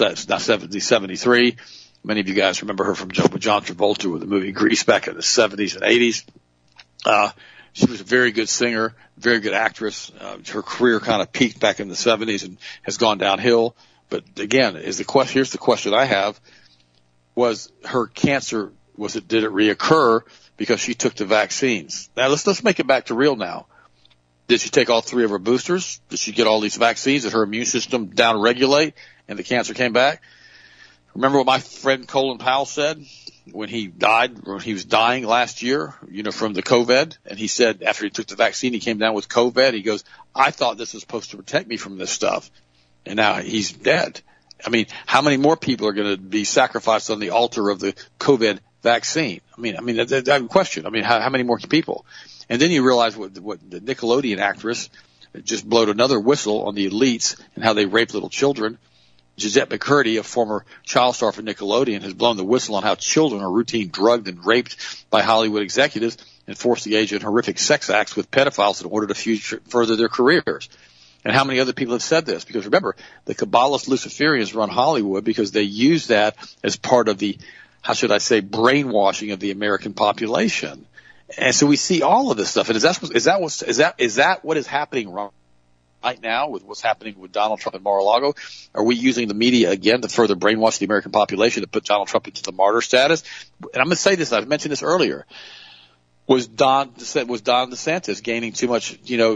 73. Many of you guys remember her from John Travolta with the movie Grease back in the 70s and 80s. She was a very good singer, very good actress. Her career kind of peaked back in the 70s and has gone downhill. But again, here's the question I have. Was her cancer, did it reoccur because she took the vaccines? Now let's make it back to real now. Did she take all 3 of her boosters? Did she get all these vaccines? Did her immune system downregulate and the cancer came back? Remember what my friend Colin Powell said when he was dying last year, from the COVID, and he said after he took the vaccine, he came down with COVID. He goes, I thought this was supposed to protect me from this stuff. And now he's dead. I mean, how many more people are going to be sacrificed on the altar of the COVID vaccine? I mean, that question. I mean, how many more people? And then you realize what the Nickelodeon actress just blowed another whistle on the elites and how they rape little children. Gisette McCurdy, a former child star for Nickelodeon, has blown the whistle on how children are routinely drugged and raped by Hollywood executives and forced to engage in horrific sex acts with pedophiles in order to further their careers. And how many other people have said this? Because remember, the Kabbalist Luciferians run Hollywood because they use that as part of the, brainwashing of the American population. And so we see all of this stuff. And is that what is happening right now with what's happening with Donald Trump and Mar-a-Lago? Are we using the media again to further brainwash the American population to put Donald Trump into the martyr status? And I'm going to say this, I've mentioned this earlier. Was Don DeSantis gaining too much,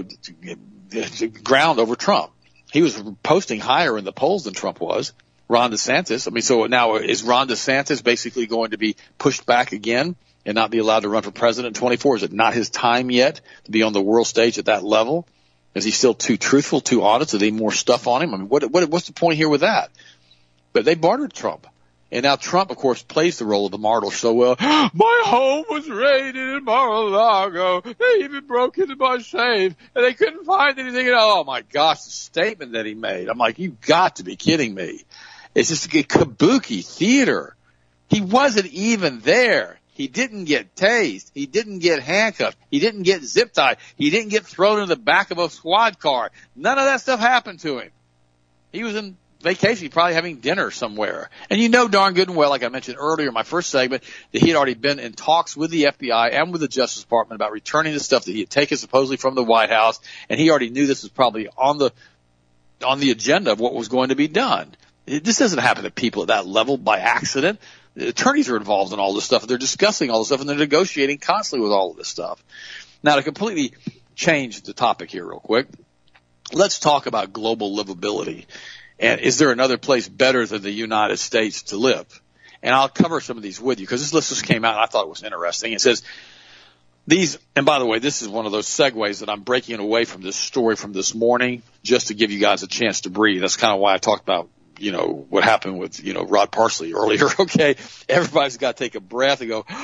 ground over Trump? He was posting higher in the polls than Trump was. Ron DeSantis. I mean, so now is Ron DeSantis basically going to be pushed back again and not be allowed to run for president in 24? Is it not his time yet to be on the world stage at that level? Is he still too truthful, too honest? Do they need more stuff on him? I mean, what's the point here with that? But they bartered Trump. And now Trump, of course, plays the role of the martyr so well. My home was raided in Mar-a-Lago. They even broke into my safe, and they couldn't find anything. Oh, my gosh, the statement that he made. I'm like, you've got to be kidding me. It's just a kabuki theater. He wasn't even there. He didn't get tased. He didn't get handcuffed. He didn't get zip tied. He didn't get thrown in the back of a squad car. None of that stuff happened to him. He was in vacation, probably having dinner somewhere. And you know darn good and well, like I mentioned earlier in my first segment, that he had already been in talks with the FBI and with the Justice Department about returning the stuff that he had taken supposedly from the White House, and he already knew this was probably on the agenda of what was going to be done. This doesn't happen to people at that level by accident. The attorneys are involved in all this stuff. They're discussing all this stuff, and they're negotiating constantly with all of this stuff. Now, to completely change the topic here real quick, let's talk about global livability. And is there another place better than the United States to live? And I'll cover some of these with you because this list just came out and I thought it was interesting. It says these, and by the way, this is one of those segues that I'm breaking away from this story from this morning just to give you guys a chance to breathe. That's kind of why I talked about, what happened with, Rod Parsley earlier. Okay. Everybody's got to take a breath and go,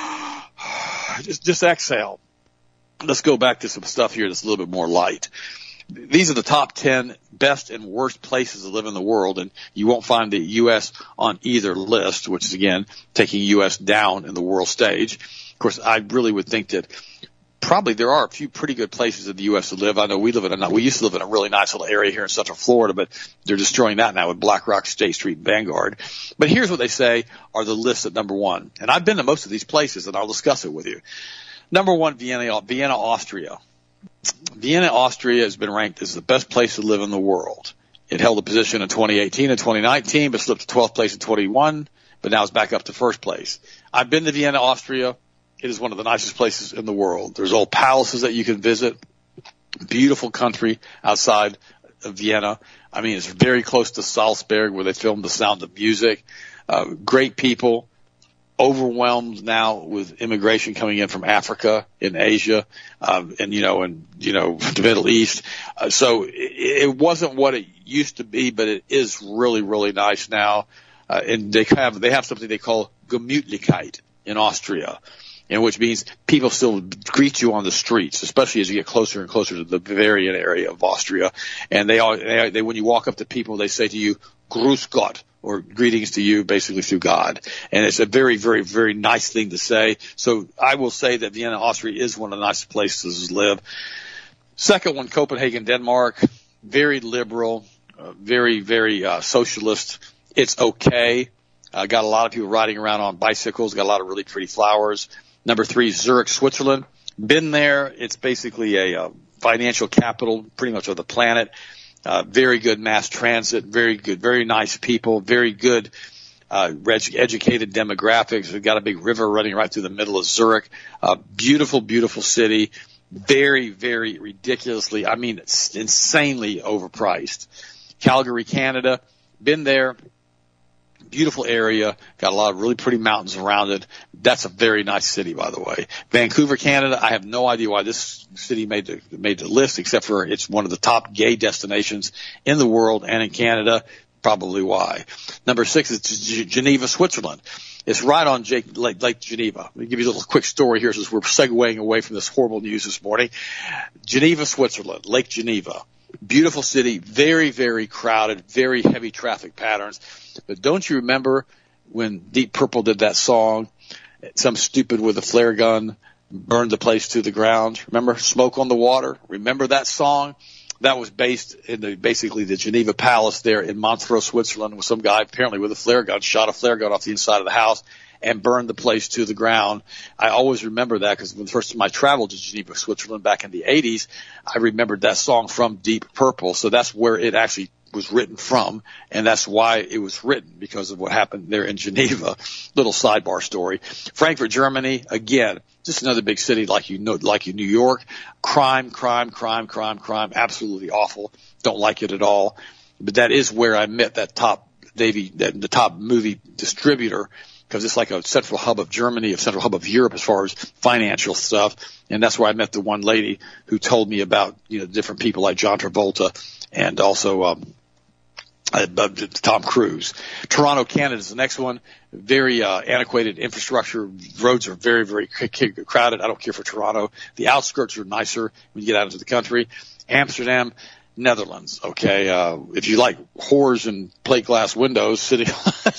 just exhale. Let's go back to some stuff here that's a little bit more light. These are the top 10 best and worst places to live in the world, and you won't find the U.S. on either list, which is, again, taking U.S. down in the world stage. Of course, I really would think that probably there are a few pretty good places in the U.S. to live. I know we used to live in a really nice little area here in Central Florida, but they're destroying that now with Black Rock, State Street, and Vanguard. But here's what they say are the lists at number one. And I've been to most of these places, and I'll discuss it with you. Number one, Vienna, Austria. Vienna, Austria has been ranked as the best place to live in the world. It held a position in 2018 and 2019, but slipped to 12th place in 21, but now it's back up to first place. I've been to Vienna, Austria. It is one of the nicest places in the world. There's old palaces that you can visit. Beautiful country outside of Vienna. I mean, it's very close to Salzburg where they filmed The Sound of Music. Great people. Overwhelmed now with immigration coming in from Africa and Asia, and the Middle East. So it wasn't what it used to be, but it is really, really nice now. And they have something they call Gemütlichkeit in Austria, which means people still greet you on the streets, especially as you get closer and closer to the Bavarian area of Austria. And they when you walk up to people, they say to you, Grüß Gott, or greetings to you, basically through God. And it's a very, very, very nice thing to say. So I will say that Vienna, Austria is one of the nicest places to live. Second one, Copenhagen, Denmark. Very liberal, very, very socialist. It's okay. Got a lot of people riding around on bicycles. Got a lot of really pretty flowers. Number three, Zurich, Switzerland. Been there. It's basically a financial capital pretty much of the planet. Very good mass transit, very good, very nice people, very good educated demographics. We've got a big river running right through the middle of Zurich. Beautiful, beautiful city. Very, very ridiculously, it's insanely overpriced. Calgary, Canada. Been there. Beautiful area. Got a lot of really pretty mountains around it. That's a very nice city, by the way. Vancouver, Canada. I have no idea why this city made the list, except for it's one of the top gay destinations in the world and in Canada. Probably why. Number 6 is Geneva, Switzerland. It's right on Lake Geneva. Let me give you a little quick story here since we're segueing away from this horrible news this morning. Geneva, Switzerland. Lake Geneva. Beautiful city. Very, very crowded. Very heavy traffic patterns. But don't you remember when Deep Purple did that song, some stupid with a flare gun burned the place to the ground? Remember Smoke on the Water? Remember that song? That was based in basically the Geneva Palace there in Montreux, Switzerland, with some guy apparently with a flare gun, shot a flare gun off the inside of the house and burned the place to the ground. I always remember that because when the first time I traveled to Geneva, Switzerland back in the 80s, I remembered that song from Deep Purple. So that's where it actually was written from, and that's why it was written, because of what happened there in Geneva. Little sidebar story. Frankfurt, Germany, again, just another big city like New York. Crime, absolutely awful. Don't like it at all. But that is where I met the top movie distributor, because it's like a central hub of Germany, a central hub of Europe as far as financial stuff. And that's where I met the one lady who told me about, different people like John Travolta and also Tom Cruise. Toronto, Canada is the next one. Very antiquated infrastructure. Roads are very, very crowded. I don't care for Toronto. The outskirts are nicer when you get out into the country. Amsterdam, Netherlands. Okay. If you like whores and plate glass windows sitting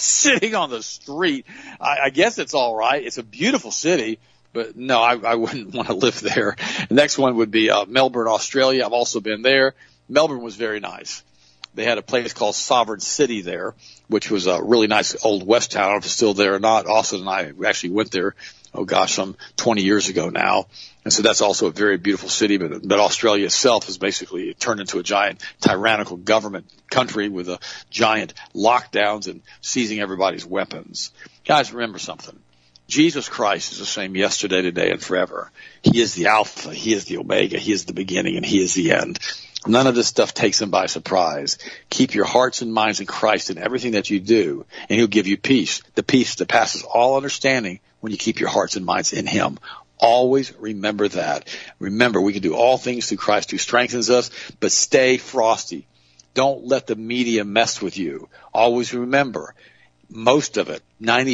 on the street, I guess it's all right. It's a beautiful city, but no, I wouldn't want to live there. The next one would be Melbourne, Australia. I've also been there. Melbourne was very nice. They had a place called Sovereign City there, which was a really nice old West town. I don't know if it's still there or not. Austin and I actually went there, some 20 years ago now. And so that's also a very beautiful city. But Australia itself has basically turned into a giant tyrannical government country with giant lockdowns and seizing everybody's weapons. Guys, remember something. Jesus Christ is the same yesterday, today, and forever. He is the Alpha. He is the Omega. He is the beginning, and he is the end. None of this stuff takes him by surprise. Keep your hearts and minds in Christ in everything that you do, and he'll give you peace, the peace that passes all understanding when you keep your hearts and minds in him. Always remember that. Remember, we can do all things through Christ who strengthens us, but stay frosty. Don't let the media mess with you. Always remember, most of it,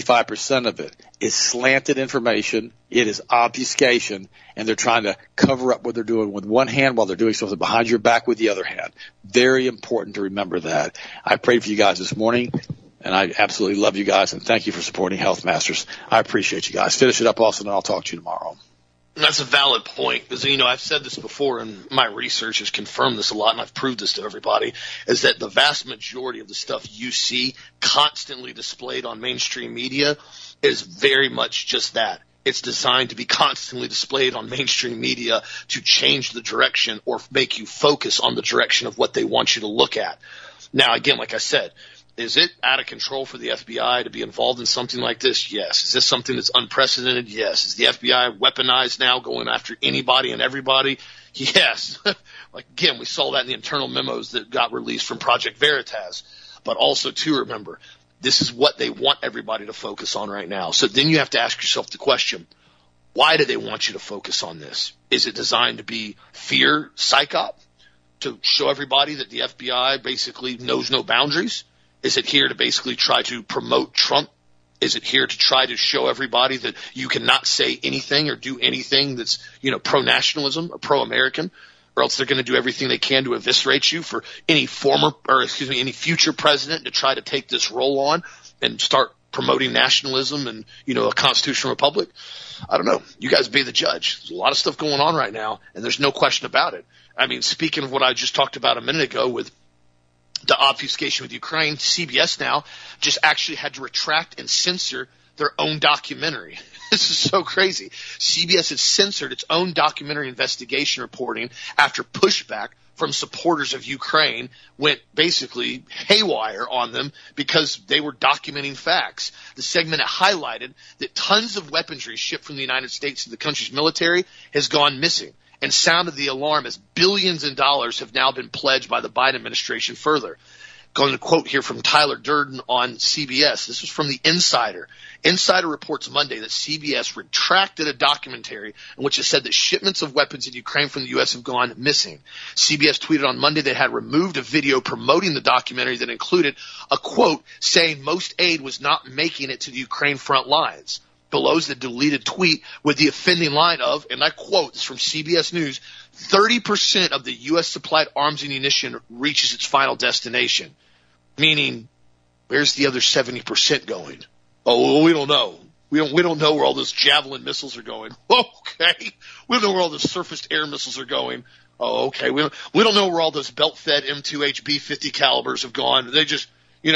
95% of it, is slanted information. It is obfuscation, and they're trying to cover up what they're doing with one hand while they're doing something behind your back with the other hand. Very important to remember that. I prayed for you guys this morning, and I absolutely love you guys, and thank you for supporting Health Masters. I appreciate you guys. Finish it up, Austin, and I'll talk to you tomorrow. That's a valid point because, I've said this before and my research has confirmed this a lot and I've proved this to everybody, is that the vast majority of the stuff you see constantly displayed on mainstream media is very much just that. It's designed to be constantly displayed on mainstream media to change the direction or make you focus on the direction of what they want you to look at. Now, again, like I said, is it out of control for the FBI to be involved in something like this? Yes. Is this something that's unprecedented? Yes. Is the FBI weaponized now, going after anybody and everybody? Yes. Again, we saw that in the internal memos that got released from Project Veritas. But also, too, remember, this is what they want everybody to focus on right now. So then you have to ask yourself the question, why do they want you to focus on this? Is it designed to be fear psyop, to show everybody that the FBI basically knows no boundaries? Is it here to basically try to promote Trump? Is it here to try to show everybody that you cannot say anything or do anything that's, pro-nationalism or pro-American, or else they're going to do everything they can to eviscerate you for any future president to try to take this role on and start promoting nationalism and, a constitutional republic? I don't know. You guys be the judge. There's a lot of stuff going on right now, and there's no question about it. I mean, speaking of what I just talked about a minute ago with the obfuscation with Ukraine, CBS now just actually had to retract and censor their own documentary. This is so crazy. CBS has censored its own documentary investigation reporting after pushback from supporters of Ukraine went basically haywire on them because they were documenting facts. The segment highlighted that tons of weaponry shipped from the United States to the country's military has gone missing, and sounded the alarm as billions in dollars have now been pledged by the Biden administration further. Going to quote here from Tyler Durden on CBS. This was from the Insider. Insider reports Monday that CBS retracted a documentary in which it said that shipments of weapons in Ukraine from the U.S. have gone missing. CBS tweeted on Monday they had removed a video promoting the documentary that included a quote saying most aid was not making it to the Ukraine front lines. Below is the deleted tweet with the offending line of, and I quote, this is from CBS News, 30% of the U.S. supplied arms and ammunition reaches its final destination. Meaning, where's the other 70% going? Oh, we don't know. We don't know where all those Javelin missiles are going. Okay. We don't know where all those surface-to-air missiles are going. Oh, okay. We don't know where all those belt-fed M2 HB50 calibers have gone. They just,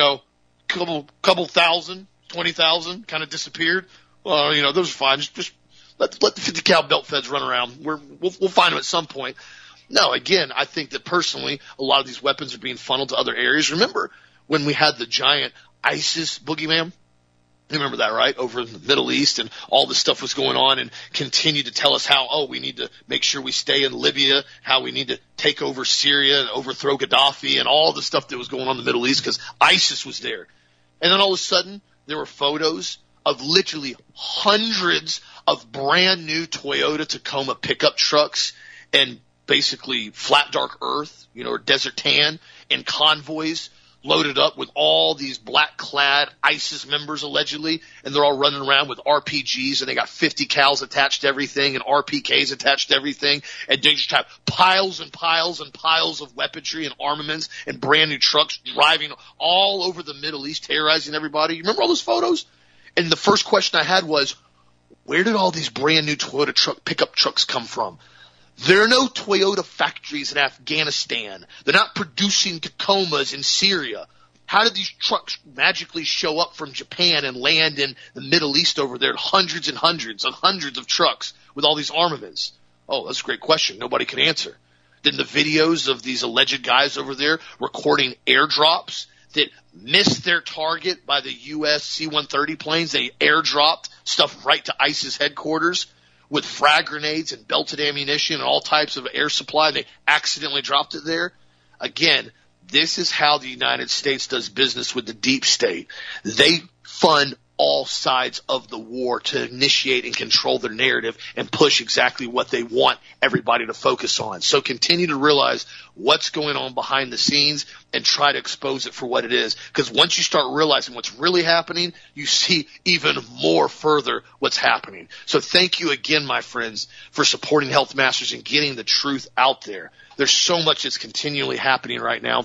couple thousand, 20,000 kind of disappeared. Well, those are fine. Just let the 50 cal belt feds run around. We'll find them at some point. No, again, I think that personally, a lot of these weapons are being funneled to other areas. Remember when we had the giant ISIS boogeyman? You remember that, right? Over in the Middle East, and all this stuff was going on, and continued to tell us how, we need to make sure we stay in Libya, how we need to take over Syria and overthrow Gaddafi, and all the stuff that was going on in the Middle East because ISIS was there. And then all of a sudden, there were photos of literally hundreds of brand new Toyota Tacoma pickup trucks and basically flat dark earth, or desert tan, and convoys loaded up with all these black-clad ISIS members, allegedly, and they're all running around with RPGs, and they got 50 cals attached to everything and RPKs attached to everything, and they just have piles and piles and piles of weaponry and armaments and brand new trucks driving all over the Middle East, terrorizing everybody. You remember all those photos? And the first question I had was, where did all these brand new Toyota pickup trucks come from? There are no Toyota factories in Afghanistan. They're not producing Tacomas in Syria. How did these trucks magically show up from Japan and land in the Middle East over there? Hundreds and hundreds and hundreds of trucks with all these armaments. Oh, that's a great question. Nobody can answer. Then the videos of these alleged guys over there recording airdrops that missed their target by the U.S. C-130 planes. They airdropped stuff right to ISIS headquarters with frag grenades and belted ammunition and all types of air supply. They accidentally dropped it there. Again, this is how the United States does business with the deep state. They fund all sides of the war to initiate and control their narrative and push exactly what they want everybody to focus on. So continue to realize what's going on behind the scenes and try to expose it for what it is. Because once you start realizing what's really happening, you see even more further what's happening. So thank you again, my friends, for supporting Health Masters and getting the truth out there. There's so much that's continually happening right now.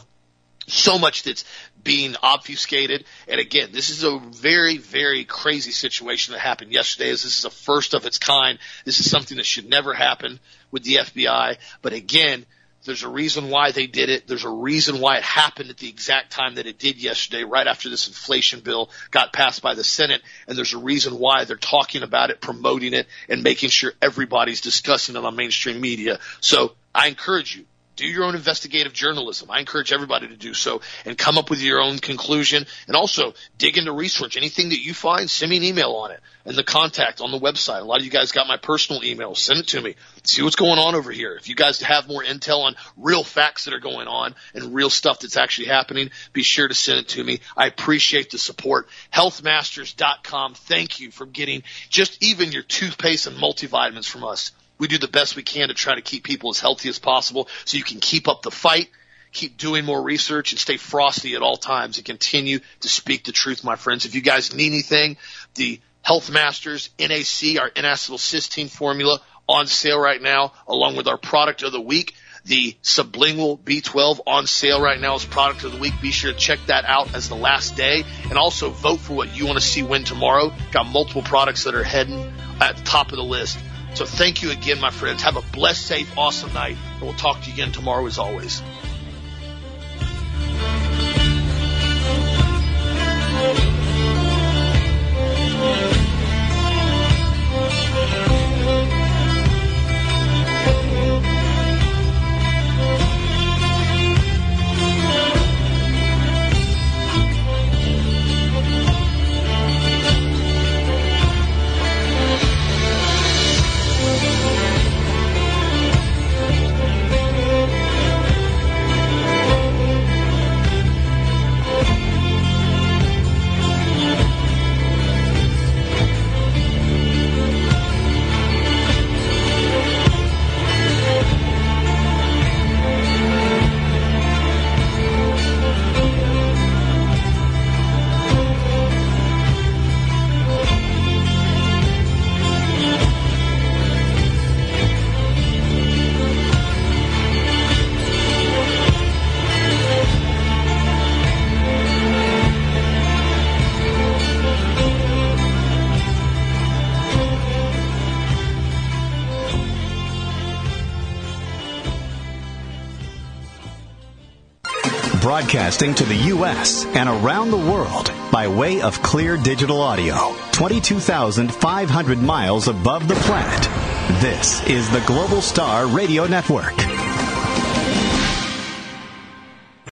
So much that's being obfuscated. And again, this is a very, very crazy situation that happened yesterday. This is a first of its kind. This is something that should never happen with the FBI. But again, there's a reason why they did it. There's a reason why it happened at the exact time that it did yesterday, right after this inflation bill got passed by the Senate. And there's a reason why they're talking about it, promoting it, and making sure everybody's discussing it on mainstream media. So I encourage you, do your own investigative journalism. I encourage everybody to do so and come up with your own conclusion. And also dig into research. Anything that you find, send me an email on it and the contact on the website. A lot of you guys got my personal email. Send it to me. See what's going on over here. If you guys have more intel on real facts that are going on and real stuff that's actually happening, be sure to send it to me. I appreciate the support. Healthmasters.com. Thank you for getting just even your toothpaste and multivitamins from us. We do the best we can to try to keep people as healthy as possible so you can keep up the fight, keep doing more research, and stay frosty at all times and continue to speak the truth, my friends. If you guys need anything, the Health Masters NAC, our N-acetylcysteine formula, on sale right now, along with our product of the week, the Sublingual B12, on sale right now as product of the week. Be sure to check that out as the last day. And also vote for what you want to see win tomorrow. Got multiple products that are heading at the top of the list. So thank you again, my friends. Have a blessed, safe, awesome night, and we'll talk to you again tomorrow as always. Broadcasting to the U.S. and around the world by way of clear digital audio, 22,500 miles above the planet. This is the Global Star Radio Network.